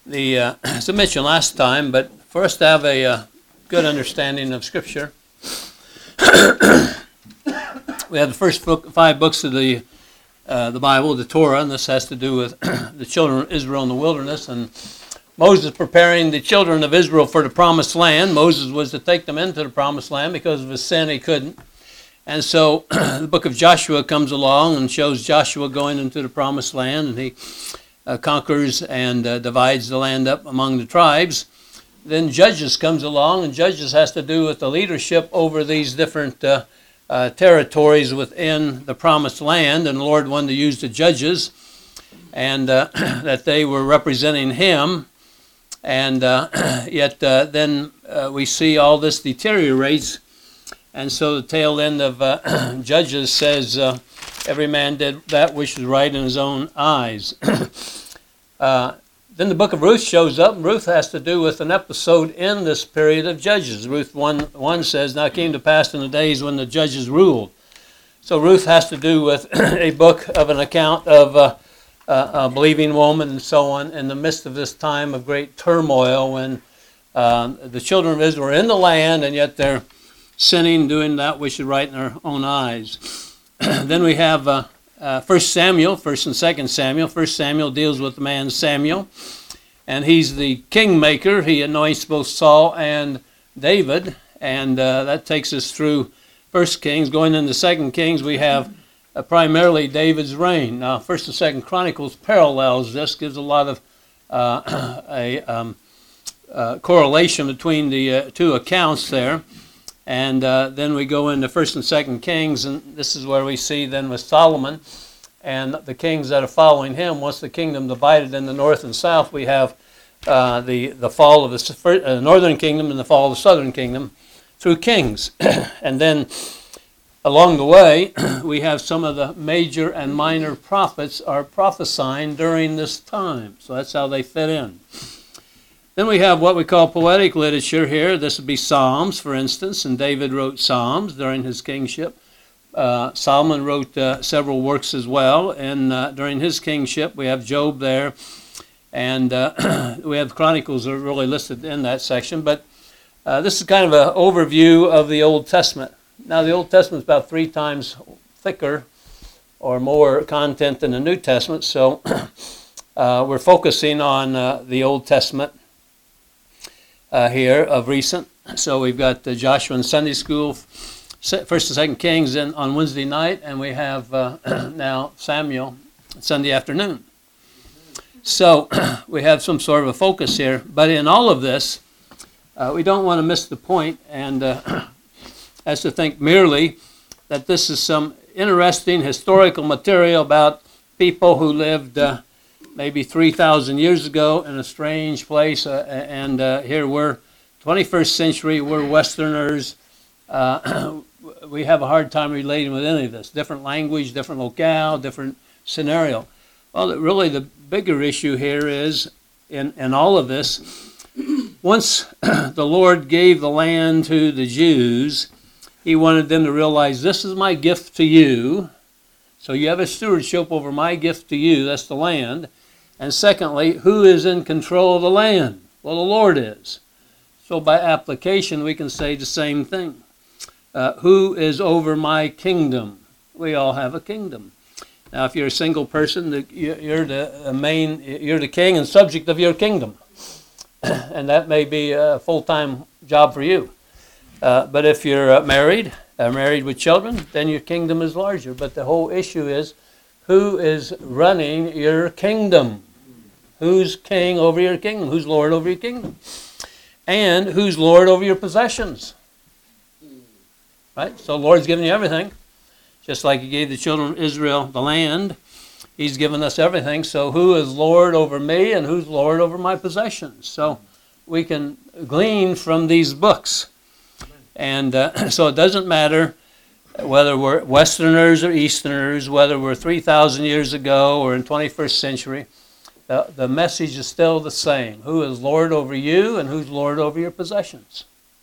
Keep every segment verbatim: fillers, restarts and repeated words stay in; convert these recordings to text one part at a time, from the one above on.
The uh, as I mentioned last time, but for us to have a uh, good understanding of Scripture, we have the first book, five books of the uh, the Bible, the Torah, and this has to do with the children of Israel in the wilderness, and Moses preparing the children of Israel for the promised land. Moses was to take them into the promised land. Because of his sin, he couldn't. And so the book of Joshua comes along and shows Joshua going into the promised land, and he uh, conquers and uh, divides the land up among the tribes. Then Judges comes along, and Judges has to do with the leadership over these different uh, uh, territories within the promised land, and the Lord wanted to use the judges, and uh, that they were representing Him. And uh, yet uh, then uh, we see all this deteriorates. And so the tail end of uh, Judges says, uh, every man did that which was right in his own eyes. uh, then the book of Ruth shows up. And Ruth has to do with an episode in this period of Judges. Ruth one, one says, now it came to pass in the days when the judges ruled. So Ruth has to do with a book of an account of uh, uh, a believing woman and so on in the midst of this time of great turmoil when uh, the children of Israel are in the land and yet they're sinning, doing that which is right in their own eyes. Then we have uh, uh, First Samuel, First and Second Samuel. First Samuel deals with the man Samuel, and he's the kingmaker. He anoints both Saul and David, and uh, that takes us through First Kings. Going into Second Kings, we have uh, primarily David's reign. Now, First and Second Chronicles parallels this, gives a lot of uh, a um, uh, correlation between the uh, two accounts there. And uh, then we go into First and Second Kings, and this is where we see then with Solomon and the kings that are following him. Once the kingdom divided in the north and south, we have uh, the, the fall of the uh, northern kingdom and the fall of the southern kingdom through kings. And then along the way, we have some of the major and minor prophets are prophesying during this time. So that's how they fit in. Then we have what we call poetic literature here. This would be Psalms, for instance, and David wrote Psalms during his kingship. Uh, Solomon wrote uh, several works as well, and uh, during his kingship we have Job there, and uh, we have Chronicles are really listed in that section. But uh, this is kind of an overview of the Old Testament. Now the Old Testament is about three times thicker or more content than the New Testament, so uh, we're focusing on uh, the Old Testament Uh, here of recent. So we've got uh, Joshua in Sunday school, First and Second Kings in, on Wednesday night, and we have uh, now Samuel Sunday afternoon. So we have some sort of a focus here. But in all of this, uh, we don't want to miss the point, and uh, as to think merely that this is some interesting historical material about people who lived uh, maybe three thousand years ago in a strange place, uh, and uh, here we're twenty-first century, we're Westerners. Uh, we have a hard time relating with any of this. Different language, different locale, different scenario. Well, really the bigger issue here is, in, in all of this, once the Lord gave the land to the Jews, He wanted them to realize, this is my gift to you. So you have a stewardship over my gift to you, that's the land. And secondly, who is in control of the land? Well, the Lord is. So by application, we can say the same thing. Uh, who is over my kingdom? We all have a kingdom. Now, if you're a single person, you're the main, you're the king and subject of your kingdom. And that may be a full-time job for you. Uh, but if you're uh, married, uh, married with children, then your kingdom is larger. But the whole issue is, who is running your kingdom? Who's king over your kingdom? Who's Lord over your kingdom? And who's Lord over your possessions? Right? So the Lord's given you everything. Just like He gave the children of Israel the land, He's given us everything. So who is Lord over me and who's Lord over my possessions? So we can glean from these books. And uh, so it doesn't matter whether we're Westerners or Easterners, whether we're three thousand years ago or in twenty-first century, the, the message is still the same. Who is Lord over you and who's Lord over your possessions?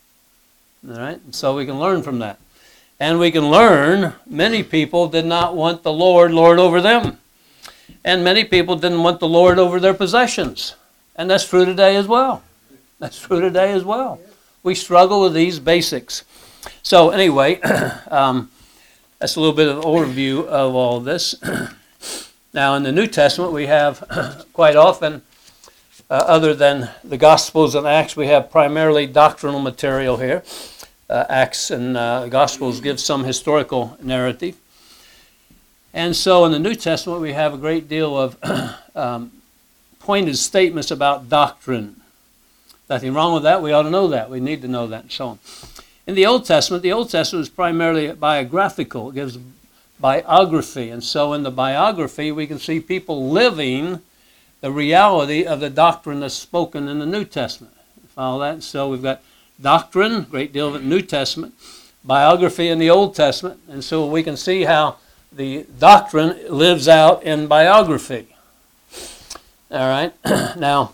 All right? And so we can learn from that. And we can learn many people did not want the Lord Lord over them. And many people didn't want the Lord over their possessions. And that's true today as well. That's true today as well. We struggle with these basics. So anyway, um, that's a little bit of an overview of all this. Now in the New Testament we have quite often, uh, other than the Gospels and Acts, we have primarily doctrinal material here. Uh, Acts and uh, Gospels give some historical narrative. And so in the New Testament we have a great deal of um, pointed statements about doctrine. Nothing wrong with that. We ought to know that. We need to know that and so on. In the Old Testament, the Old Testament is primarily biographical. It gives biography. And so in the biography, we can see people living the reality of the doctrine that's spoken in the New Testament. Follow that? So we've got doctrine, great deal of it in the New Testament, biography in the Old Testament. And so we can see how the doctrine lives out in biography. All right. Now,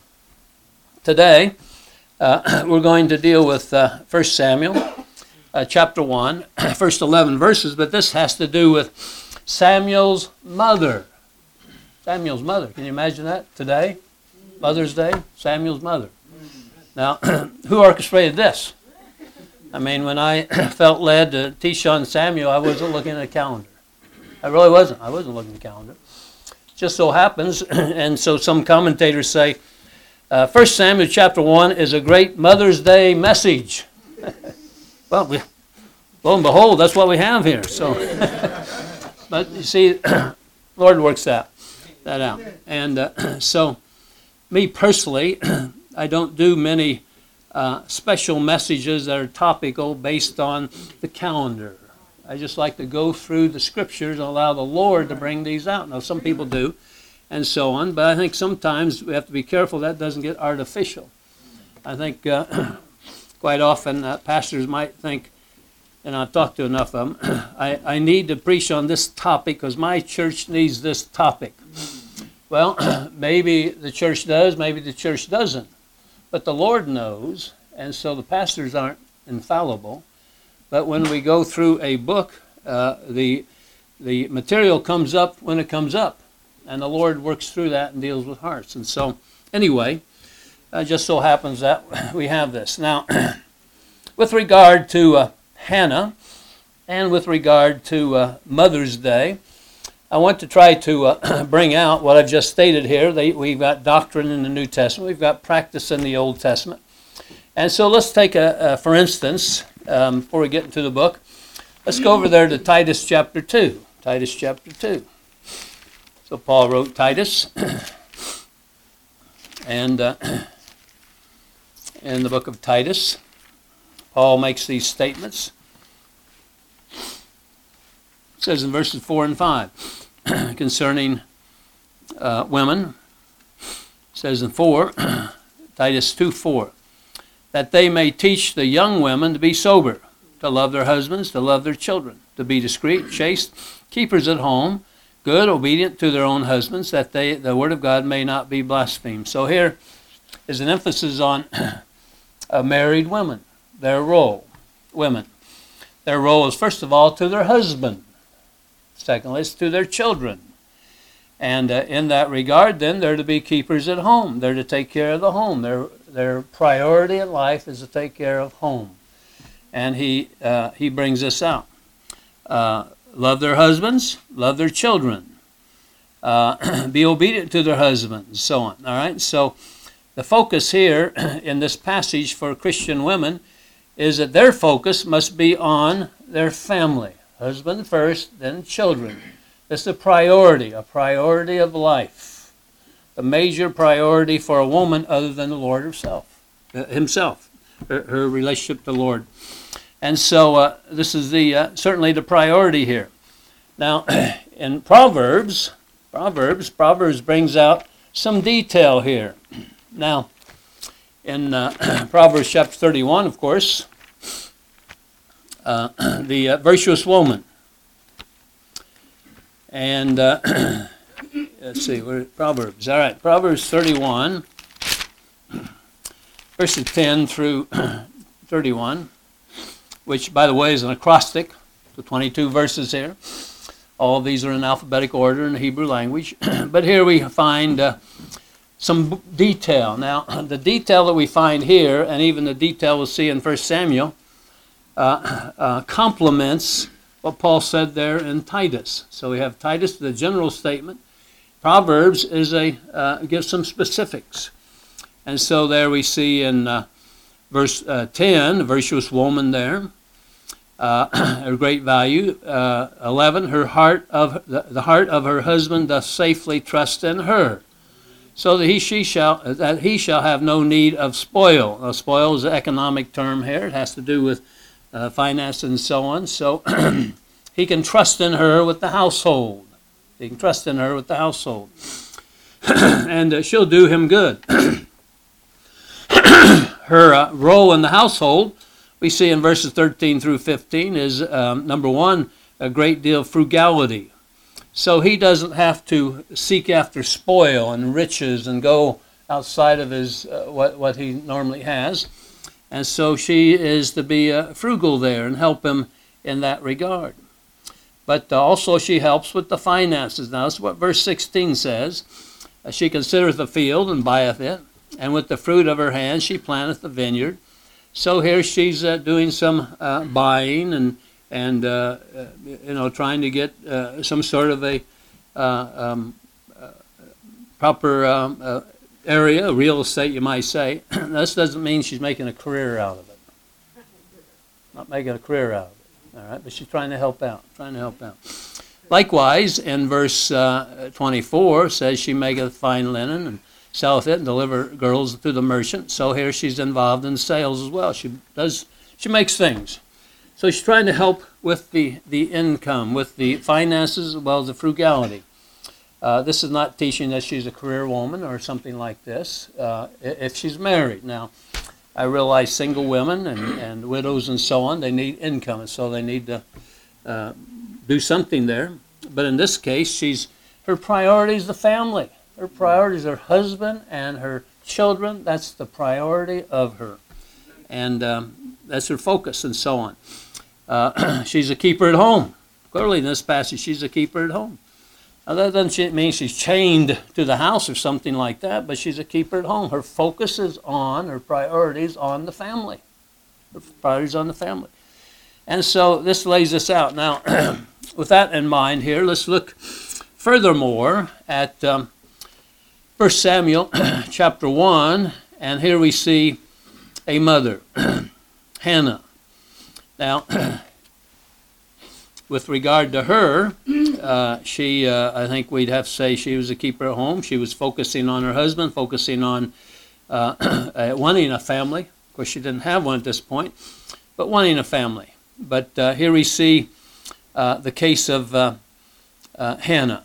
today, uh, we're going to deal with uh, First Samuel, uh, chapter one, first eleven verses, but this has to do with Samuel's mother. Samuel's mother. Can you imagine that today? Mother's Day? Samuel's mother. Now, who orchestrated this? I mean, when I felt led to teach on Samuel, I wasn't looking at a calendar. I really wasn't. I wasn't looking at the calendar. Just so happens, and so some commentators say, uh, First Samuel chapter one is a great Mother's Day message. Well, we, lo and behold, that's what we have here. So, but you see, Lord works that, that out. And uh, so, me personally, I don't do many uh, special messages that are topical based on the calendar. I just like to go through the scriptures and allow the Lord to bring these out. Now, some people do, and so on, but I think sometimes we have to be careful that doesn't get artificial. I think uh, quite often uh, pastors might think, and I've talked to enough of them, I, I need to preach on this topic because my church needs this topic. Well, maybe the church does, maybe the church doesn't, but the Lord knows, and so the pastors aren't infallible. But when we go through a book, uh, the the material comes up when it comes up. And the Lord works through that and deals with hearts. And so, anyway, it just so happens that we have this. Now, with regard to uh, Hannah and with regard to uh, Mother's Day, I want to try to uh, bring out what I've just stated here. They, we've got doctrine in the New Testament. We've got practice in the Old Testament. And so let's take, a, a for instance, um, before we get into the book, let's go over there to Titus chapter two. Titus chapter two. So Paul wrote Titus. And uh, in the book of Titus, Paul makes these statements. It says in verses four and five concerning uh, women. It says in four, Titus two four. That they may teach the young women to be sober, to love their husbands, to love their children, to be discreet, chaste, keepers at home, good, obedient to their own husbands, that they the word of God may not be blasphemed. So here is an emphasis on uh, married women, their role, women. Their role is, first of all, to their husband. Secondly, it's to their children. And uh, in that regard, then, they're to be keepers at home. They're to take care of the home. Their their priority in life is to take care of home. And he uh, he brings this out. Uh, love their husbands, love their children. Uh, be obedient to their husbands, and so on. All right? So the focus here in this passage for Christian women is that their focus must be on their family. Husband first, then children. It's a priority, a priority of life. The major priority for a woman other than the Lord herself, uh, himself, her, her relationship to the Lord. And so uh, this is the uh, certainly the priority here. Now, in Proverbs, Proverbs, Proverbs brings out some detail here. Now, in uh, Proverbs chapter thirty-one, of course, uh, the uh, virtuous woman. And uh, let's see, where Proverbs. All right, Proverbs thirty-one, verses ten through thirty-one, which, by the way, is an acrostic. The twenty-two verses here. All of these are in alphabetical order in the Hebrew language. But here we find uh, some b- detail. Now, the detail that we find here, and even the detail we'll see in First Samuel, uh, uh, complements what Paul said there in Titus. So we have Titus, the general statement. Proverbs is a uh, gives some specifics. And so there we see in uh, verse uh, ten, a virtuous woman there, uh, her great value. Uh, eleven, her heart of the, the heart of her husband doth safely trust in her, so that he she shall that he shall have no need of spoil. Now, spoil is an economic term here. It has to do with uh, finance and so on. So he can trust in her with the household. He can trust in her with the household, and uh, she'll do him good. Her uh, role in the household, we see in verses thirteen through fifteen, is um, number one, a great deal of frugality. So he doesn't have to seek after spoil and riches and go outside of his uh, what what he normally has, and so she is to be uh, frugal there and help him in that regard. But uh, also she helps with the finances. Now that's what verse sixteen says. Uh, she considereth the field and buyeth it, and with the fruit of her hand she planteth the vineyard. So here she's uh, doing some uh, buying and and uh, uh, you know trying to get uh, some sort of a uh, um, uh, proper um, uh, area, real estate, you might say. This doesn't mean she's making a career out of it. Not making a career out of it. All right, but she's trying to help out. Trying to help out. Likewise, in verse uh, twenty-four, says she maketh fine linen and selleth it and deliver girls to the merchant. So here she's involved in sales as well. She does. She makes things. So she's trying to help with the, the income, with the finances, as well as the frugality. Uh, this is not teaching that she's a career woman or something like this. Uh, if she's married. Now, I realize single women and, and widows and so on, they need income, and so they need to uh, do something there. But in this case, she's her priority is the family. Her priority is her husband and her children. That's the priority of her. And um, that's her focus and so on. Uh, she's a keeper at home. Clearly in this passage, she's a keeper at home. Now, that doesn't mean she's chained to the house or something like that, but she's a keeper at home. Her focus is on, her priorities on the family. Her priorities on the family. And so this lays this out. Now, with that in mind here, let's look furthermore at um, First Samuel chapter one, and here we see a mother, Hannah. Now, with regard to her, uh, she, uh, I think we'd have to say she was a keeper at home. She was focusing on her husband, focusing on uh, wanting a family. Of course, she didn't have one at this point, but wanting a family. But uh, here we see uh, the case of uh, uh, Hannah.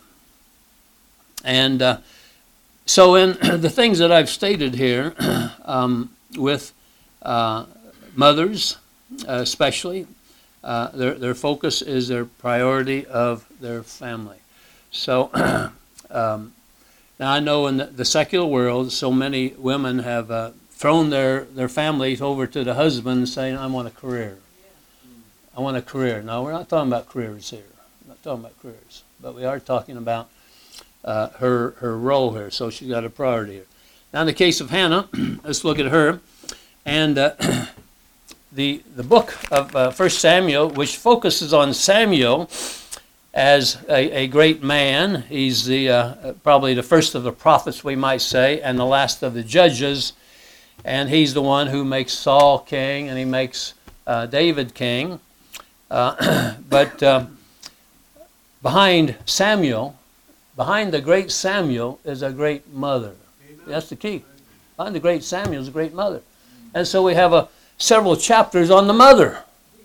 And uh, so in the things that I've stated here um, with uh, mothers, uh, especially, uh, their their focus is their priority of their family. So um, now I know in the, the secular world, so many women have uh, thrown their, their families over to the husband saying, I want a career. I want a career. No, we're not talking about careers here. We're not talking about careers. But we are talking about uh, her her role here. So she's got a priority here. Now in the case of Hannah, let's look at her. And uh, the the book of uh, First Samuel, which focuses on Samuel as a, a great man. He's the uh, probably the first of the prophets, we might say, and the last of the judges. And he's the one who makes Saul king, and he makes uh, David king. Uh, but uh, behind Samuel, behind the great Samuel, is a great mother. Amen. That's the key. Behind the great Samuel is a great mother. And so we have a, several chapters on the mother.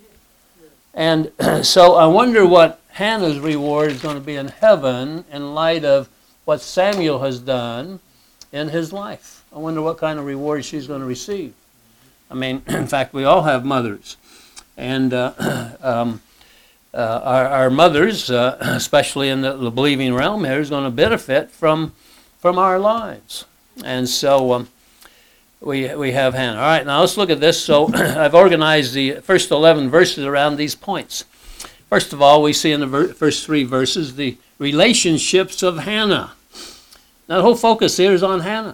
And so I wonder what Hannah's reward is going to be in heaven in light of what Samuel has done in his life. I wonder what kind of reward she's going to receive. I mean, in fact, we all have mothers. And uh, um, uh, our, our mothers, uh, especially in the, the believing realm here, is going to benefit from from our lives. And so um, we we have Hannah. All right, now let's look at this. So I've organized the first eleven verses around these points. First of all, we see in the ver- first three verses the relationships of Hannah. Now the whole focus here is on Hannah.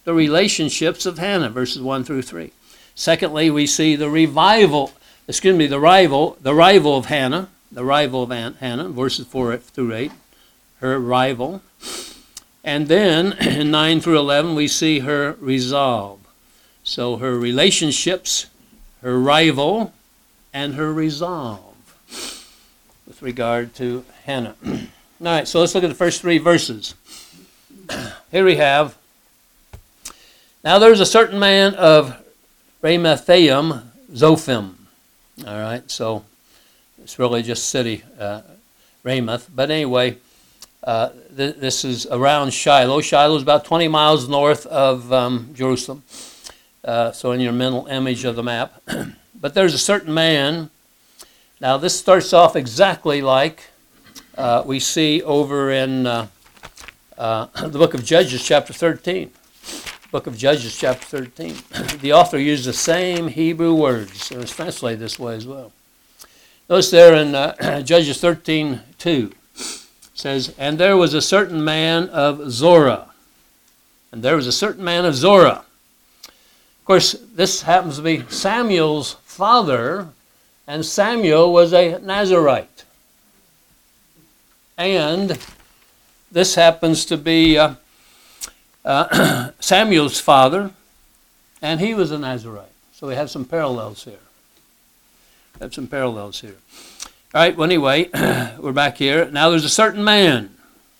the relationships of Hannah, verses one through three. Secondly, we see the revival, excuse me, the rival, the rival of Hannah, the rival of Hannah, verses four through eight, her rival. And then in nine through eleven, we see her resolve. So her relationships, her rival, and her resolve with regard to Hannah. All right, so let's look at the first three verses. Here we have, now there's a certain man of Ramathaim Zophim. All right, so it's really just city, uh, Ramoth. But anyway, uh, th- this is around Shiloh. Shiloh is about twenty miles north of um, Jerusalem. Uh, so in your mental image of the map. But there's a certain man. Now this starts off exactly like uh, we see over in uh, uh, the book of Judges chapter thirteen. Book of Judges chapter thirteen. The author used the same Hebrew words. It was translated this way as well. Notice there in uh, Judges thirteen two. It says, and there was a certain man of Zorah. And there was a certain man of Zorah. Of course, this happens to be Samuel's father, and Samuel was a Nazirite. And this happens to be uh, uh, Samuel's father, and he was a Nazirite. So we have some parallels here. We have some parallels here. All right, well, anyway, we're back here. Now there's a certain man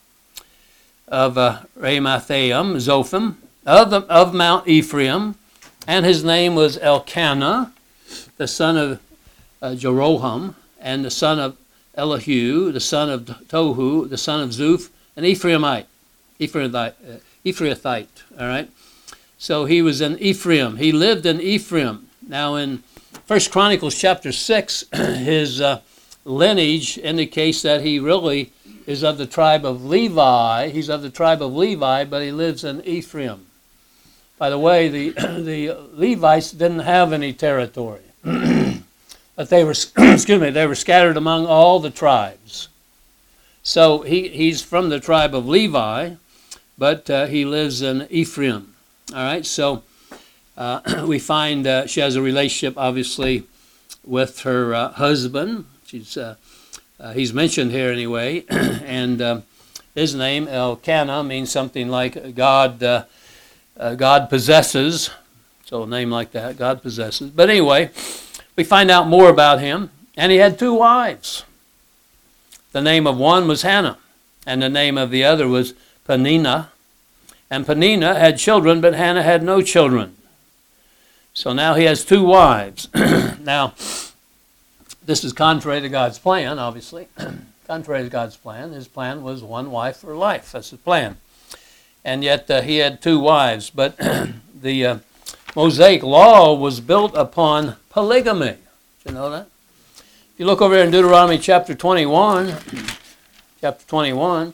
of uh, Ramathaim, Zophim, of, the, of Mount Ephraim, and his name was Elkanah, the son of uh, Jeroham, and the son of Elihu, the son of Tohu, the son of Zuph, an Ephraimite, Ephraimite, uh, Ephraithite, all right? So he was in Ephraim. He lived in Ephraim. Now in First Chronicles chapter six, his uh, lineage indicates that he really is of the tribe of Levi. He's of the tribe of Levi, but he lives in Ephraim. By the way, the the Levites didn't have any territory, but they were excuse me they were scattered among all the tribes. So he he's from the tribe of Levi, but uh, he lives in Ephraim. All right, so uh, we find uh, she has a relationship, obviously, with her uh, husband. She's uh, uh, he's mentioned here anyway, and uh, his name Elkanah means something like God. Uh, Uh, God possesses, so a name like that, God possesses. But anyway, we find out more about him, and he had two wives. The name of one was Hannah, and the name of the other was Peninnah. And Peninnah had children, but Hannah had no children. So now he has two wives. Now, this is contrary to God's plan, obviously. Contrary to God's plan. His plan was one wife for life. That's his plan. And yet uh, he had two wives. But the uh, Mosaic law was built upon polygamy. Did you know that? If you look over here in Deuteronomy chapter twenty-one, chapter twenty-one,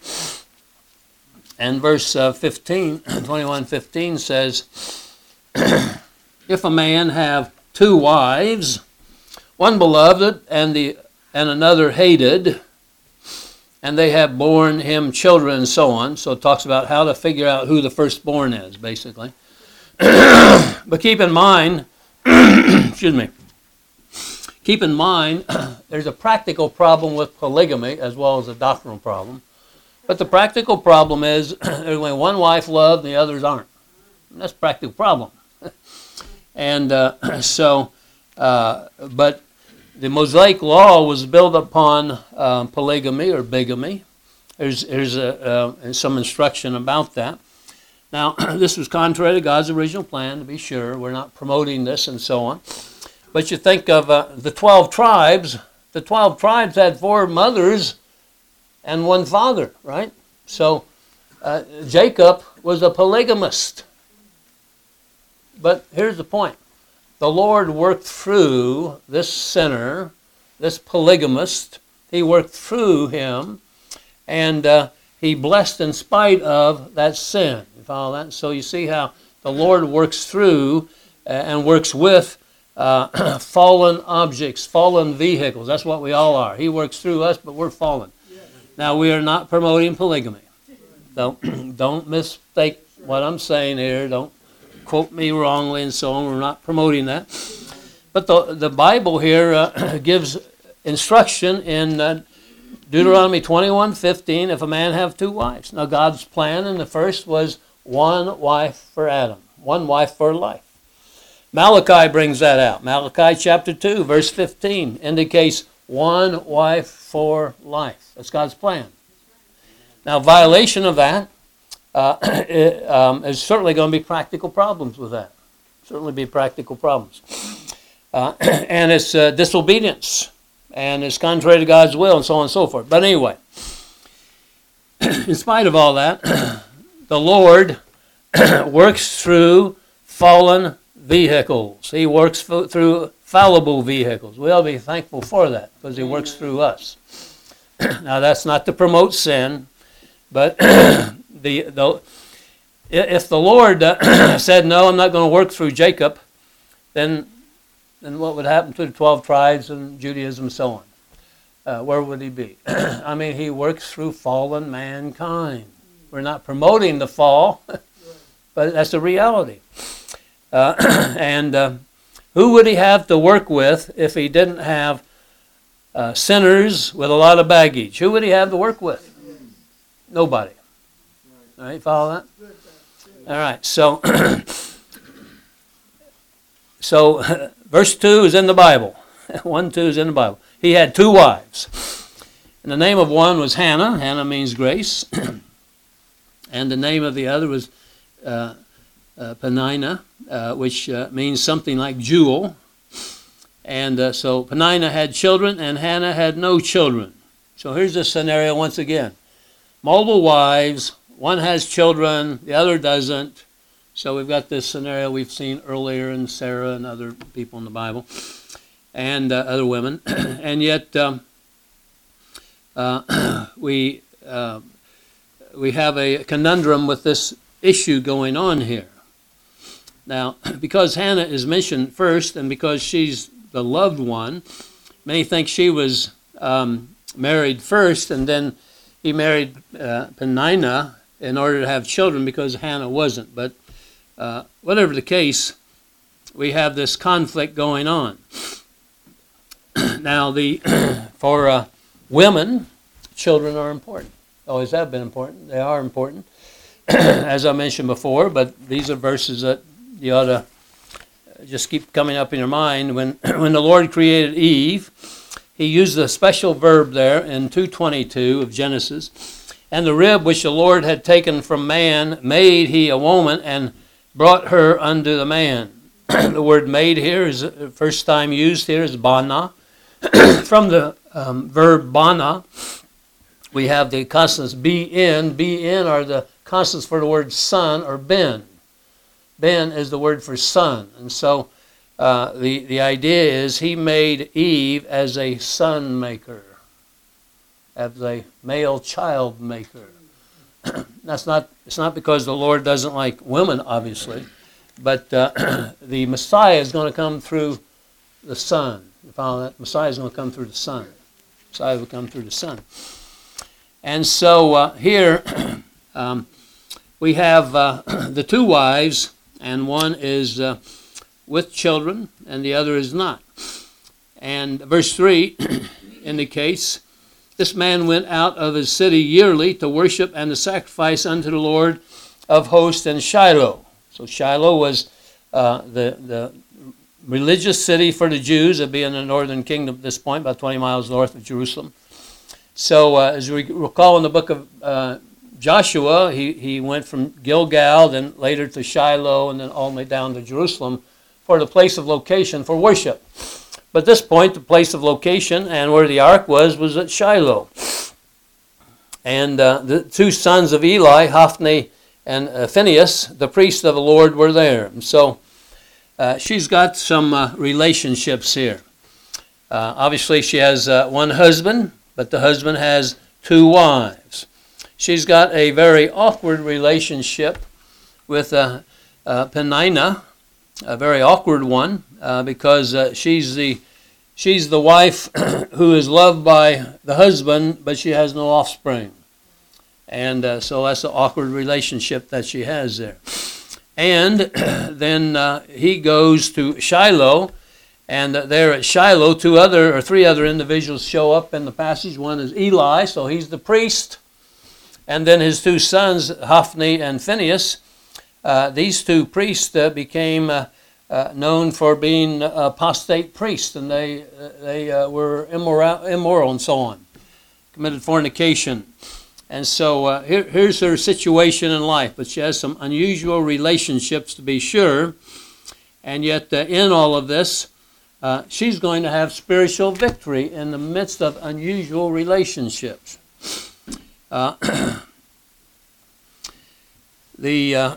and verse uh, fifteen, twenty-one fifteen says, if a man have two wives, one beloved and the and another hated, and they have borne him children and so on. So it talks about how to figure out who the firstborn is, basically. But keep in mind, excuse me, keep in mind, there's a practical problem with polygamy as well as a doctrinal problem. But the practical problem is there's only one wife loved and the others aren't. And that's a practical problem. And uh, so, uh, but the Mosaic law was built upon uh, polygamy or bigamy. There's, there's a, uh, some instruction about that. Now, this was contrary to God's original plan, to be sure. We're not promoting this and so on. But you think of uh, the twelve tribes. The twelve tribes had four mothers and one father, right? So uh, Jacob was a polygamist. But here's the point. The Lord worked through this sinner, this polygamist. He worked through him, and uh, he blessed in spite of that sin. You follow that? So you see how the Lord works through uh, and works with uh, fallen objects, fallen vehicles. That's what we all are. He works through us, but we're fallen. Now, we are not promoting polygamy. Don't, don't mistake what I'm saying here. Don't quote me wrongly and so on. We're not promoting that. But the, the Bible here uh, gives instruction in uh, Deuteronomy twenty-one fifteen, if a man have two wives. Now God's plan in the first was one wife for Adam, one wife for life. Malachi brings that out. Malachi chapter two, verse fifteen indicates one wife for life. That's God's plan. Now, violation of that uh, it, um, is certainly going to be practical problems with that. Certainly be practical problems. Uh, and it's uh, disobedience. And it's contrary to God's will and so on and so forth. But anyway, in spite of all that, the Lord works through fallen vehicles. He works f- through fallible vehicles. We ought to be thankful for that because He works through us. Now, that's not to promote sin, but the, the if the Lord uh, said, no, I'm not going to work through Jacob, then then what would happen to the twelve tribes and Judaism and so on? Uh, where would He be? I mean, He works through fallen mankind. We're not promoting the fall, but that's a reality. Uh, and uh, who would He have to work with if He didn't have uh, sinners with a lot of baggage? Who would He have to work with? Nobody. All right, follow that? All right, so... So, verse two is in the Bible. one, two is in the Bible. He had two wives. And the name of one was Hannah. Hannah means grace. And the name of the other was uh, uh, Peninnah, uh, which uh, means something like jewel. And uh, so Peninnah had children and Hannah had no children. So here's the scenario once again. Multiple wives. One has children, the other doesn't. So we've got this scenario we've seen earlier in Sarah and other people in the Bible, and uh, other women, and yet um, uh, we uh, we have a conundrum with this issue going on here. Now, because Hannah is mentioned first, and because she's the loved one, many think she was um, married first, and then he married uh, Peninnah in order to have children because Hannah wasn't, but Uh, whatever the case, we have this conflict going on. Now, the for uh, women, children are important. Always have been important. They are important, as I mentioned before, but these are verses that you ought to just keep coming up in your mind. When, when the Lord created Eve, He used a special verb there in two twenty-two of Genesis. And the rib which the Lord had taken from man made He a woman and brought her unto the man. The word made here is the first time used here is bana. From the um, verb bana, we have the consonants be in. Be in are the consonants for the word son or ben. Ben is the word for son. And so uh, the, the idea is He made Eve as a son maker, as a male child maker. That's not. It's not because the Lord doesn't like women, obviously, but uh, the Messiah is going to come through the Son. You follow that? Messiah is going to come through the Son. Messiah will come through the Son. And so uh, here um, we have uh, the two wives, and one is uh, with children, and the other is not. And verse three indicates, this man went out of his city yearly to worship and to sacrifice unto the Lord of hosts in Shiloh. So Shiloh was uh, the, the religious city for the Jews. It'd be in the northern kingdom at this point, about twenty miles north of Jerusalem. So uh, as we recall in the book of uh, Joshua, he, he went from Gilgal, then later to Shiloh, and then all the way down to Jerusalem for the place of location for worship. But at this point, the place of location and where the ark was, was at Shiloh. And uh, the two sons of Eli, Hophni and uh, Phinehas, the priests of the Lord, were there. And so uh, she's got some uh, relationships here. Uh, obviously, she has uh, one husband, but the husband has two wives. She's got a very awkward relationship with uh, uh, Peninnah, a very awkward one, uh, because uh, she's the she's the wife who is loved by the husband, but she has no offspring, and uh, so that's an awkward relationship that she has there. And then uh, he goes to Shiloh, and uh, there at Shiloh, two other or three other individuals show up in the passage. One is Eli, so he's the priest, and then his two sons, Hophni and Phinehas. Uh, these two priests uh, became uh, uh, known for being apostate priests, and they uh, they uh, were immoral, immoral and so on, committed fornication. And so uh, here, here's her situation in life, but she has some unusual relationships to be sure, and yet uh, in all of this, uh, she's going to have spiritual victory in the midst of unusual relationships. Uh, the uh,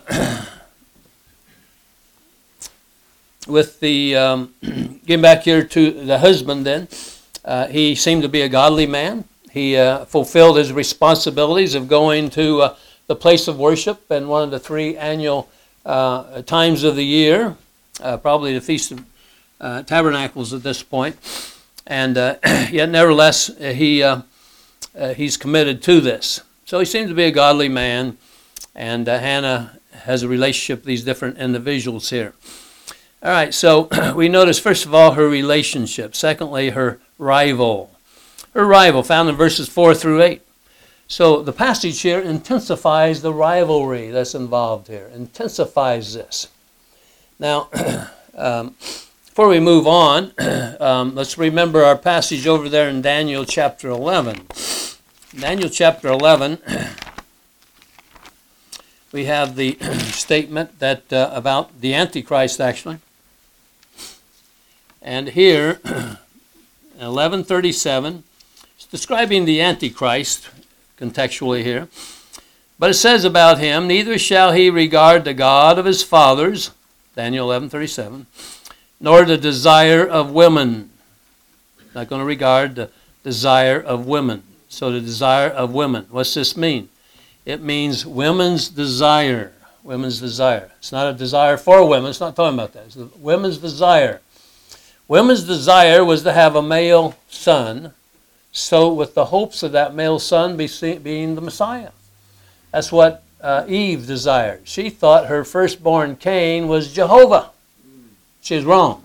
with the um, getting back here to the husband, then uh, he seemed to be a godly man. He uh, fulfilled his responsibilities of going to uh, the place of worship and one of the three annual uh, times of the year, uh, probably the Feast of uh, Tabernacles at this point. And uh, yet, nevertheless, he uh, uh, he's committed to this. So he seems to be a godly man, and uh, Hannah has a relationship with these different individuals here. All right, so we notice, first of all, her relationship. Secondly, her rival. Her rival, found in verses four through eight. So the passage here intensifies the rivalry that's involved here, intensifies this. Now, um, before we move on, um, let's remember our passage over there in Daniel chapter eleven. Daniel chapter eleven, we have the statement that uh, about the Antichrist, actually. And here, eleven thirty-seven, it's describing the Antichrist contextually here. But it says about him, neither shall he regard the God of his fathers, Daniel eleven thirty-seven, nor the desire of women. Not going to regard the desire of women. So the desire of women. What's this mean? It means women's desire. Women's desire. It's not a desire for women. It's not talking about that. It's the women's desire. Women's desire was to have a male son, so with the hopes of that male son be see, being the Messiah. That's what uh, Eve desired. She thought her firstborn Cain was Jehovah. She was wrong.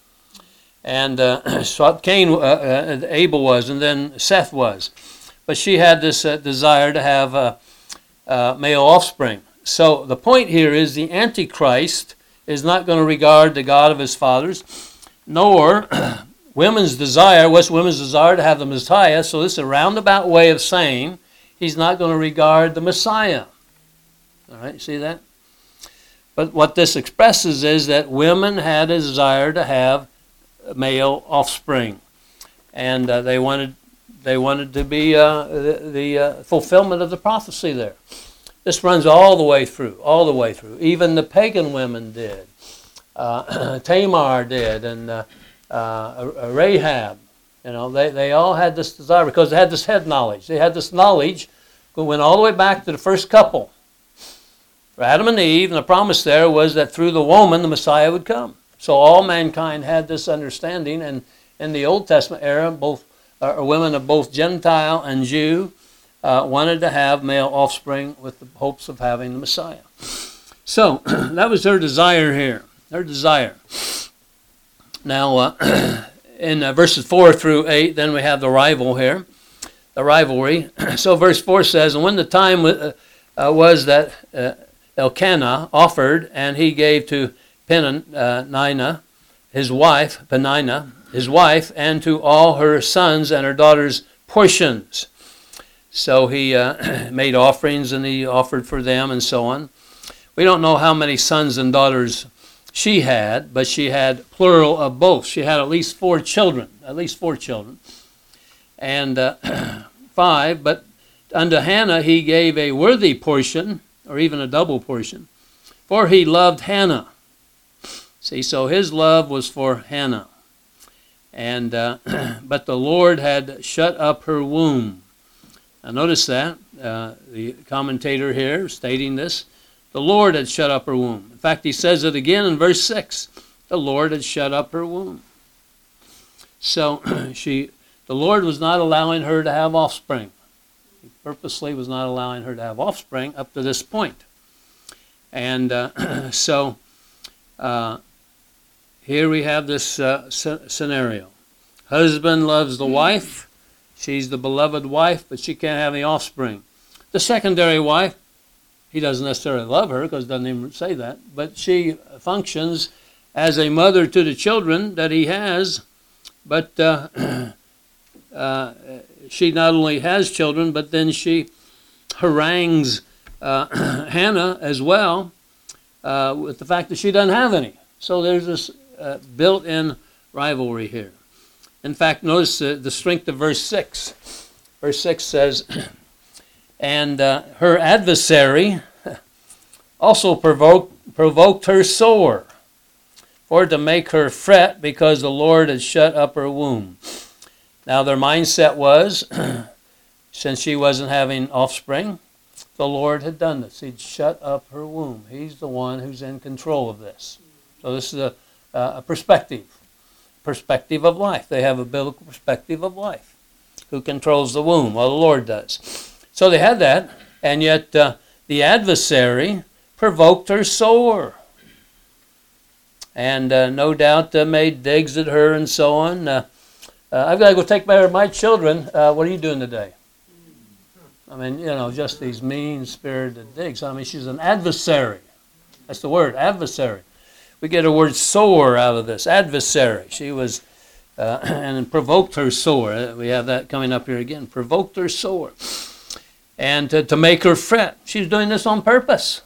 And uh, so Cain, uh, uh, Abel was, and then Seth was. But she had this uh, desire to have uh, uh, male offspring. So the point here is the Antichrist is not going to regard the God of his fathers, nor women's desire. What's women's desire? To have the Messiah. So this is a roundabout way of saying he's not going to regard the Messiah. All right, you see that? But what this expresses is that women had a desire to have male offspring, and uh, they wanted they wanted to be uh, the, the uh, fulfillment of the prophecy there. This runs all the way through, all the way through. Even the pagan women did. Uh, Tamar did, and uh, uh, Rahab. You know, they, they all had this desire because they had this head knowledge. They had this knowledge that went all the way back to the first couple. For Adam and Eve, and the promise there was that through the woman the Messiah would come. So all mankind had this understanding, and in the Old Testament era, both uh, women of both Gentile and Jew uh, wanted to have male offspring with the hopes of having the Messiah. So that was their desire here. Their desire. Now, uh, in uh, verses four through eight, then we have the rival here, the rivalry. So verse four says, and when the time uh, uh, was that uh, Elkanah offered, and he gave to Peninnah, his wife, Peninnah, his wife, and to all her sons and her daughters portions. So he uh, made offerings, and he offered for them, and so on. We don't know how many sons and daughters she had, but she had plural of both. She had at least four children, at least four children. And uh, five, but unto Hannah he gave a worthy portion, or even a double portion, for he loved Hannah. See, so his love was for Hannah. And uh, but the Lord had shut up her womb. Now notice that, uh, the commentator here stating this, the Lord had shut up her womb. In fact, he says it again in verse six. The Lord had shut up her womb. So she, the Lord was not allowing her to have offspring. He purposely was not allowing her to have offspring up to this point. And uh, so uh, here we have this uh, scenario. Husband loves the wife. She's the beloved wife, but she can't have any offspring. The secondary wife, he doesn't necessarily love her because it doesn't even say that, but she functions as a mother to the children that he has, but uh, uh, she not only has children, but then she harangues uh, Hannah as well uh, with the fact that she doesn't have any. So there's this uh, built-in rivalry here. In fact, notice uh, the strength of verse six. Verse six says, and uh, her adversary also provoked, provoked her sore, for to make her fret because the Lord had shut up her womb. Now their mindset was, since she wasn't having offspring, the Lord had done this. He'd shut up her womb. He's the one who's in control of this. So this is a, a perspective, perspective of life. They have a biblical perspective of life. Who controls the womb? Well, the Lord does. So they had that, and yet uh, the adversary provoked her sore. And uh, no doubt uh, made digs at her and so on. Uh, uh, I've got to go take care of my children. Uh, what are you doing today? I mean, you know, just these mean-spirited digs. I mean, she's an adversary. That's the word, adversary. We get a word sore out of this, adversary. She was, uh, and provoked her sore. We have that coming up here again. Provoked her sore. And to, to make her fret. She's doing this on purpose.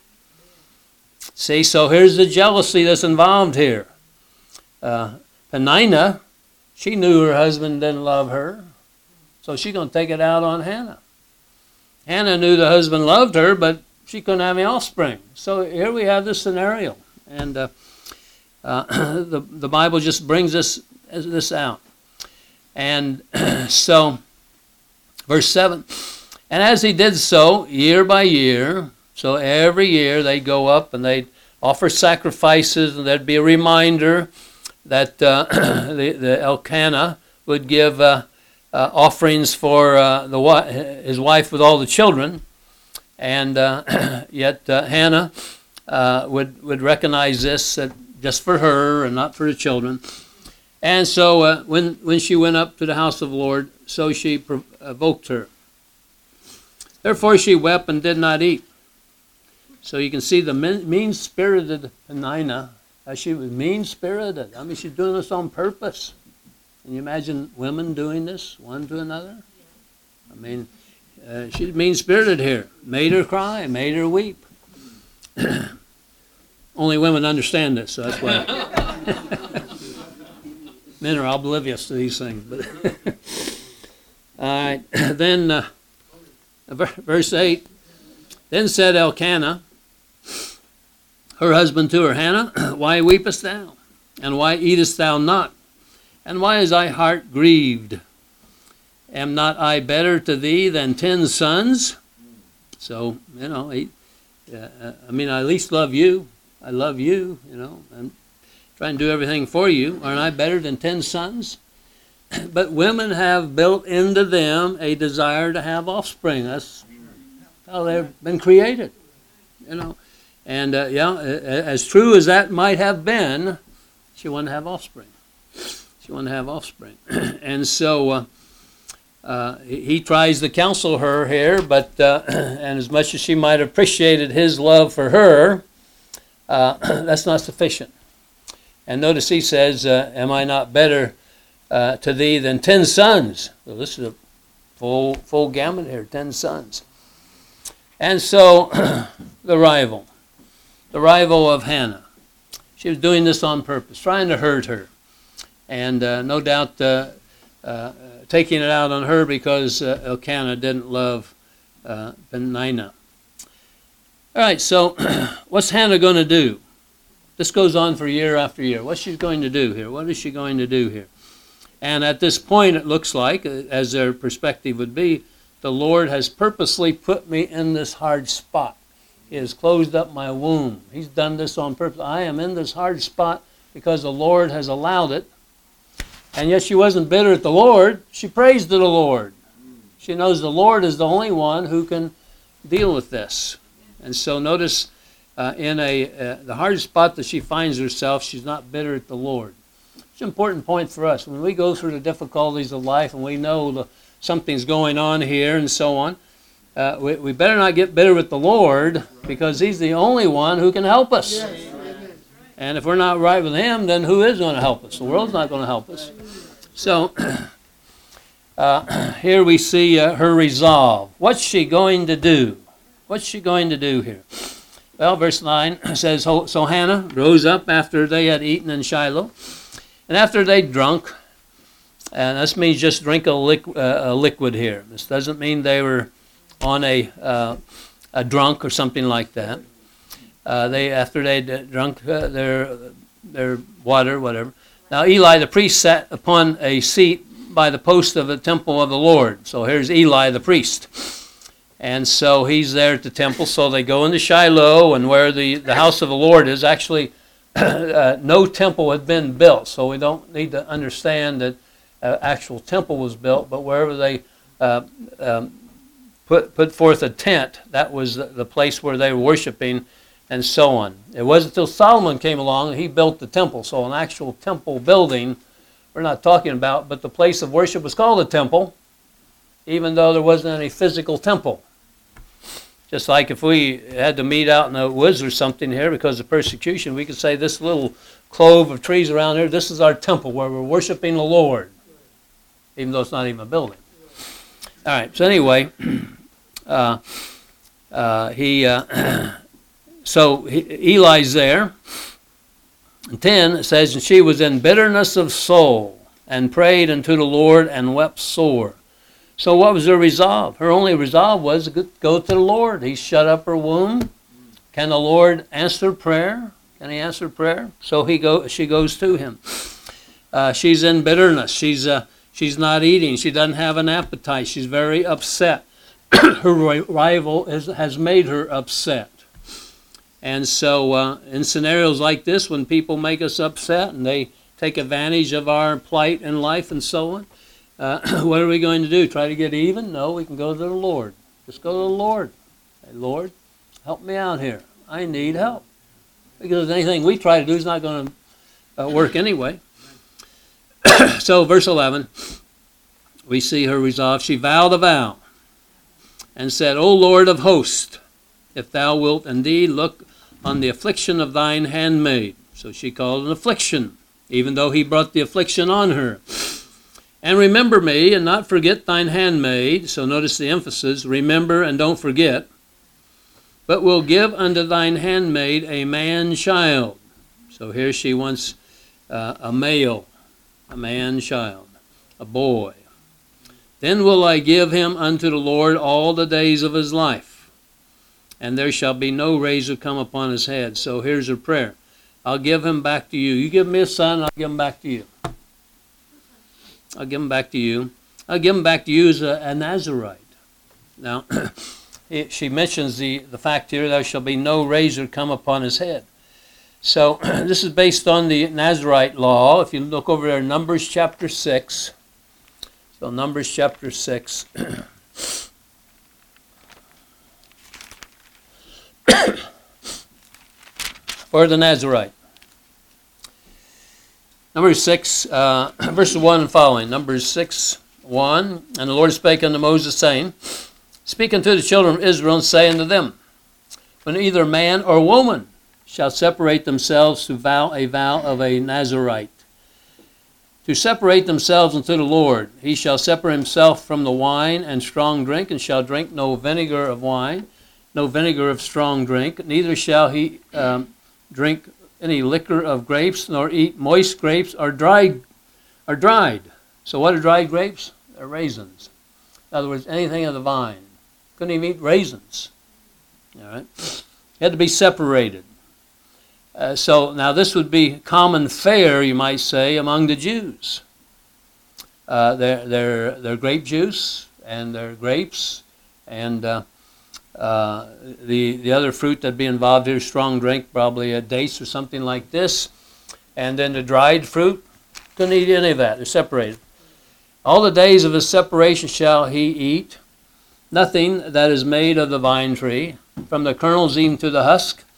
See, so here's the jealousy that's involved here. Uh, Peninnah, she knew her husband didn't love her, so she's going to take it out on Hannah. Hannah knew the husband loved her, but she couldn't have any offspring. So here we have this scenario. And uh, uh, the, the Bible just brings this, this out. And so, verse seven, and as he did so, year by year, so every year they'd go up and they'd offer sacrifices, and there'd be a reminder that uh, the, the Elkanah would give uh, uh, offerings for uh, the his wife with all the children, and uh, yet uh, Hannah uh, would would recognize this uh, just for her and not for the children. And so uh, when when she went up to the house of the Lord, so she provoked her. Therefore she wept and did not eat. So you can see the mean-spirited Peninnah, uh, she was mean-spirited. I mean, she's doing this on purpose. Can you imagine women doing this, one to another? I mean, uh, she's mean-spirited here. Made her cry, made her weep. Only women understand this, so that's why. Men are oblivious to these things. But all right, then uh, verse eight, then said Elkanah, her husband to her, Hannah, why weepest thou? And why eatest thou not? And why is thy heart grieved? Am not I better to thee than ten sons? So, you know, he, uh, I mean, I at least love you. I love you, you know. I'm trying to do everything for you. Aren't I better than ten sons? But women have built into them a desire to have offspring. That's how they've been created, you know. And, uh, yeah, as true as that might have been, she wanted to have offspring. She wanted to have offspring. And so uh, uh, he tries to counsel her here, but uh, and as much as she might have appreciated his love for her, uh, that's not sufficient. And notice he says, uh, am I not better uh, to thee than ten sons? So this is a full, full gamut here, ten sons. And so the rival. The rival of Hannah. She was doing this on purpose, trying to hurt her. And uh, no doubt uh, uh, taking it out on her because uh, Elkanah didn't love uh, Peninnah. All right, so what's Hannah going to do? This goes on for year after year. What's she going to do here? What is she going to do here? And at this point, it looks like, as their perspective would be, the Lord has purposely put me in this hard spot. He has closed up my womb. He's done this on purpose. I am in this hard spot because the Lord has allowed it. And yet she wasn't bitter at the Lord. She praised the Lord. She knows the Lord is the only one who can deal with this. And so notice uh, in a uh, the hardest spot that she finds herself, she's not bitter at the Lord. It's an important point for us. When we go through the difficulties of life and we know the, something's going on here and so on, uh, we, we better not get bitter with the Lord, because He's the only one who can help us. Yes. And if we're not right with Him, then who is going to help us? The world's not going to help us. So uh, here we see uh, her resolve. What's she going to do? What's she going to do here? Well, verse nine says, So Hannah rose up after they had eaten in Shiloh, and after they'd drunk, and this means just drink a, liqu- uh, a liquid here. This doesn't mean they were on a, uh, a drunk or something like that. Uh, they after they'd drunk uh, their their water, whatever. Now Eli the priest sat upon a seat by the post of the temple of the Lord. So here's Eli the priest. And so he's there at the temple. So they go into Shiloh, and where the, the house of the Lord is, actually uh, no temple had been built. So we don't need to understand that an actual temple was built, but wherever they uh, um, put put forth a tent, that was the, the place where they were worshiping, and so on. It wasn't until Solomon came along and he built the temple. So an actual temple building we're not talking about, but the place of worship was called a temple, even though there wasn't any physical temple. Just like if we had to meet out in the woods or something here because of persecution, we could say this little clove of trees around here, this is our temple where we're worshiping the Lord, even though it's not even a building. All right, so anyway, uh, uh, he... Uh, So Eli's there. And ten, it says, And she was in bitterness of soul, and prayed unto the Lord, and wept sore. So what was her resolve? Her only resolve was to go to the Lord. He shut up her womb. Can the Lord answer prayer? Can He answer prayer? So he go. She goes to Him. Uh, she's in bitterness. She's uh, she's not eating. She doesn't have an appetite. She's very upset. Her rival is, has made her upset. And so uh, in scenarios like this, when people make us upset and they take advantage of our plight in life and so on, uh, what are we going to do? Try to get even? No, we can go to the Lord. Just go to the Lord. Say, Lord, help me out here. I need help. Because anything we try to do is not going to uh, work anyway. So verse eleven, we see her resolve. She vowed a vow and said, O Lord of hosts, if thou wilt indeed look on the affliction of thine handmaid. So she called an affliction, even though he brought the affliction on her. And remember me, and not forget thine handmaid. So notice the emphasis, remember and don't forget. But will give unto thine handmaid a man-child. So here she wants uh, a male, a man-child, a boy. Then will I give him unto the Lord all the days of his life, and there shall be no razor come upon his head. So here's her prayer. I'll give him back to you. You give me a son, I'll give him back to you. I'll give him back to you. I'll give him back to you as a, a Nazarite. Now, she mentions the, the fact here, there shall be no razor come upon his head. So this is based on the Nazarite law. If you look over there, Numbers chapter six. So Numbers chapter six. For the Nazarite. Number six, uh, verse one and following. Numbers six, one. And the Lord spake unto Moses, saying, Speak unto the children of Israel, and say unto them, When either man or woman shall separate themselves to vow a vow of a Nazarite, to separate themselves unto the Lord, he shall separate himself from the wine and strong drink, and shall drink no vinegar of wine, no vinegar of strong drink, neither shall he um, drink any liquor of grapes, nor eat moist grapes or dried. Or dried. So what are dried grapes? They're raisins. In other words, anything of the vine. Couldn't even eat raisins. All right. It had to be separated. Uh, so now this would be common fare, you might say, among the Jews. Uh, their their their grape juice and their grapes and uh, Uh, the the other fruit that'd be involved here, strong drink, probably a dates or something like this. And then the dried fruit, couldn't eat any of that. They're separated. All the days of his separation shall he eat nothing that is made of the vine tree, from the kernels even to the husk.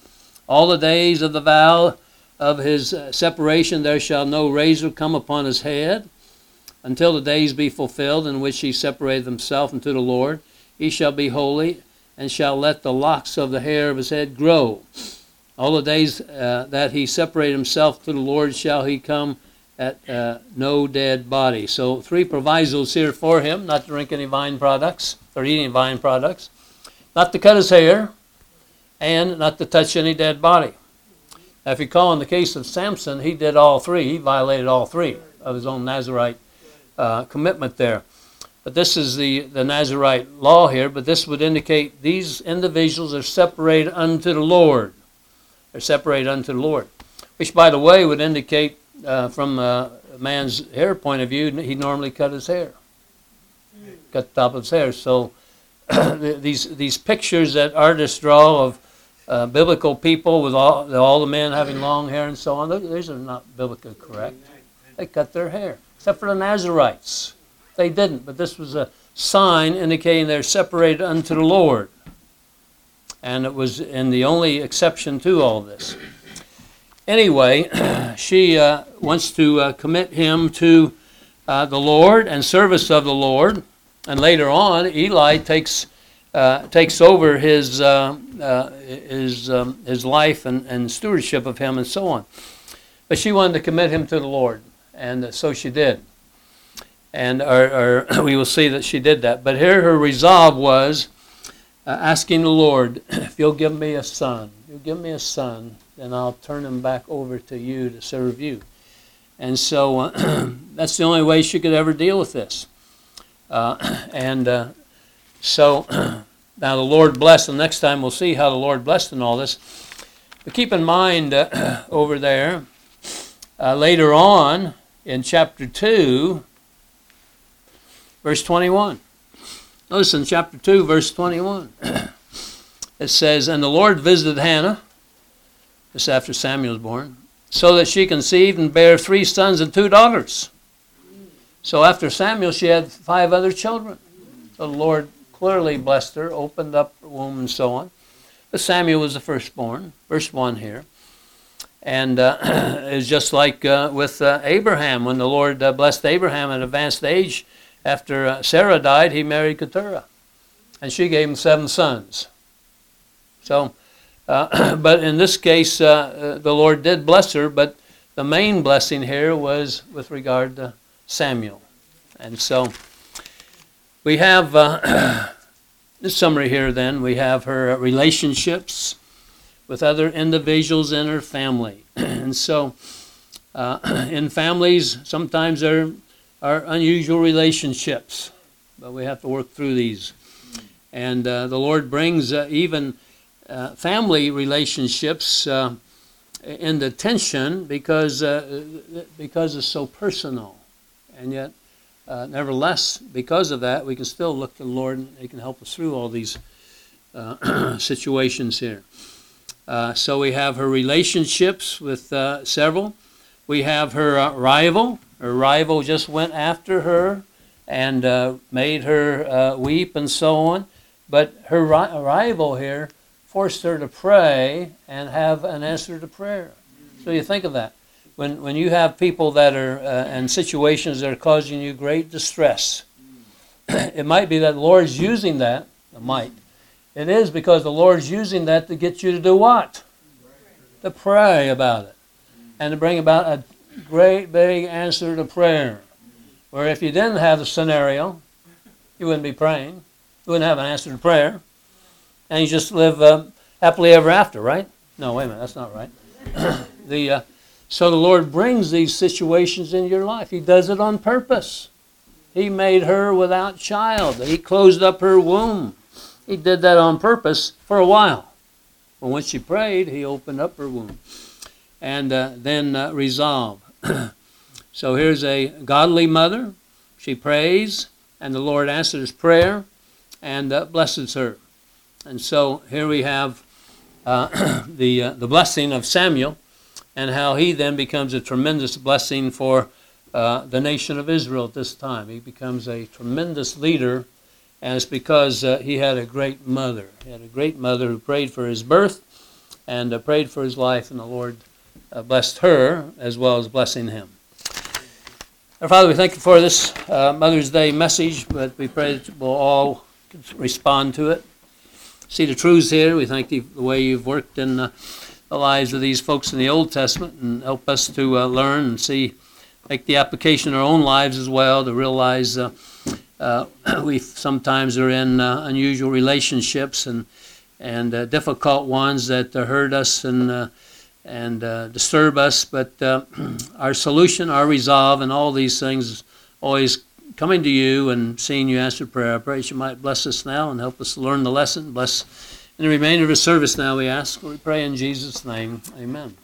All the days of the vow of his uh, separation there shall no razor come upon his head, until the days be fulfilled in which he separated himself unto the Lord. He shall be holy, and shall let the locks of the hair of his head grow. All the days uh, that he separated himself to the Lord shall he come at uh, no dead body. So three provisos here for him: not to drink any vine products or eat any vine products, not to cut his hair, and not to touch any dead body. Now, if you recall, in the case of Samson, he did all three. He violated all three of his own Nazirite uh, commitment there. But this is the, the Nazirite law here, but this would indicate these individuals are separated unto the Lord. They're separated unto the Lord, which, by the way, would indicate uh, from a man's hair point of view, he normally cut his hair, cut the top of his hair. So these these pictures that artists draw of uh, biblical people with all, all the men having long hair and so on, these are not biblically correct. They cut their hair, except for the Nazirites. They didn't, but this was a sign indicating they're separated unto the Lord. And it was in the only exception to all this. Anyway, she uh, wants to uh, commit him to uh, the Lord and service of the Lord. And later on, Eli takes uh, takes over his uh, uh, his um, his life and, and stewardship of him and so on. But she wanted to commit him to the Lord, and so she did. And or, or we will see that she did that. But here her resolve was uh, asking the Lord, if you'll give me a son, you'll give me a son, then I'll turn him back over to you to serve you. And so uh, that's the only way she could ever deal with this. Uh, and uh, so now the Lord blessed, and next time we'll see how the Lord blessed in all this. But keep in mind uh, over there, uh, later on in chapter two, verse twenty-one. Notice in chapter two, verse twenty-one, it says, and the Lord visited Hannah, this after Samuel was born, so that she conceived and bare three sons and two daughters. So after Samuel, she had five other children. So the Lord clearly blessed her, opened up her womb and so on. But Samuel was the firstborn, verse one here. And uh, it's just like uh, with uh, Abraham. When the Lord uh, blessed Abraham at advanced age, after uh, Sarah died, he married Keturah. And she gave him seven sons. So, uh, but in this case, uh, uh, the Lord did bless her, but the main blessing here was with regard to Samuel. And so we have, uh, this summary here then, we have her relationships with other individuals in her family. And so uh, in families, sometimes there are unusual relationships, but we have to work through these. And uh, the Lord brings uh, even uh, family relationships uh, into tension because, uh, because it's so personal. And yet, uh, nevertheless, because of that, we can still look to the Lord, and He can help us through all these uh, situations here. Uh, so we have her relationships with uh, several. We have her uh, rival. Her rival just went after her and uh, made her uh, weep and so on. But her ri- rival here forced her to pray and have an answer to prayer. So you think of that. When when you have people that are uh, in situations that are causing you great distress, it might be that the Lord's using that. It might. It is because the Lord's using that to get you to do what? To pray about it. And to bring about a great big answer to prayer. Where if you didn't have the scenario, you wouldn't be praying. You wouldn't have an answer to prayer. And you just live uh, happily ever after, right? No, wait a minute, that's not right. the uh, So the Lord brings these situations in your life. He does it on purpose. He made her without child. He closed up her womb. He did that on purpose for a while. But when she prayed, He opened up her womb. And uh, then uh, resolve. So here's a godly mother. She prays, and the Lord answers prayer and uh, blesses her. And so here we have uh, the uh, the blessing of Samuel, and how he then becomes a tremendous blessing for uh, the nation of Israel at this time. He becomes a tremendous leader, and it's because uh, he had a great mother. He had a great mother who prayed for his birth, and uh, prayed for his life, and the Lord uh, blessed her as well as blessing him. Our Father, we thank you for this uh, Mother's Day message, but we pray that we'll all respond to it. See the truths here. We thank you for the way you've worked in uh, the lives of these folks in the Old Testament, and help us to uh, learn and see, make the application in our own lives as well, to realize uh, uh, we sometimes are in uh, unusual relationships and and uh, difficult ones that uh, hurt us and uh, and uh, disturb us, but uh, our solution, our resolve, and all these things is always coming to you and seeing you answer prayer. I pray that you might bless us now and help us learn the lesson. Bless in the remainder of the service now, we ask. We pray in Jesus' name. Amen.